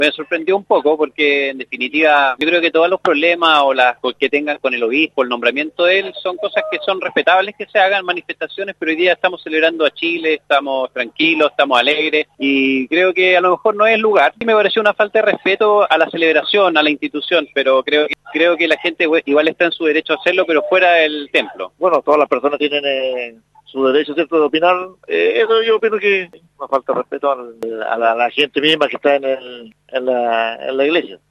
Me sorprendió un poco porque en definitiva yo creo que todos los problemas o las que tengan con el obispo, el nombramiento de él, son cosas que son respetables que se hagan manifestaciones, pero hoy día estamos celebrando a Chile, estamos tranquilos, estamos alegres y creo que a lo mejor no es el lugar. Sí me pareció una falta de respeto a la celebración, a la institución, pero creo que la gente igual está en su derecho a hacerlo, pero fuera del templo. Bueno, todas las personas tienen su derecho, ¿cierto?, de opinar. Eso yo opino que es una falta de respeto a la gente misma que está en la iglesia.